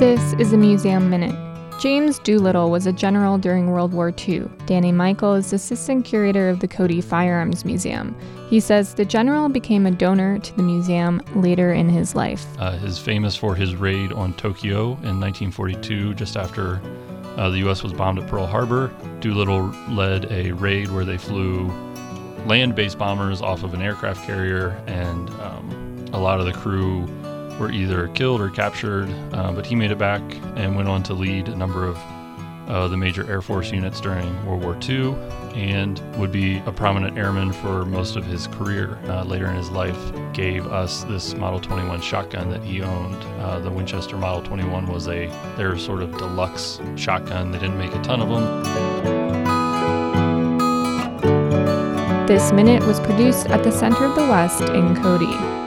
This is a Museum Minute. James Doolittle was a general during World War II. Danny Michael is assistant curator of the Cody Firearms Museum. He says the general became a donor to the museum later in his life. He's famous for his raid on Tokyo in 1942, just after the U.S. was bombed at Pearl Harbor. Doolittle led a raid where they flew land-based bombers off of an aircraft carrier, and a lot of the crew were either killed or captured, but he made it back and went on to lead a number of the major Air Force units during World War II and would be a prominent airman for most of his career. Later in his life, gave us this Model 21 shotgun that he owned. The Winchester Model 21 was their sort of deluxe shotgun. They didn't make a ton of them. This minute was produced at the Center of the West in Cody.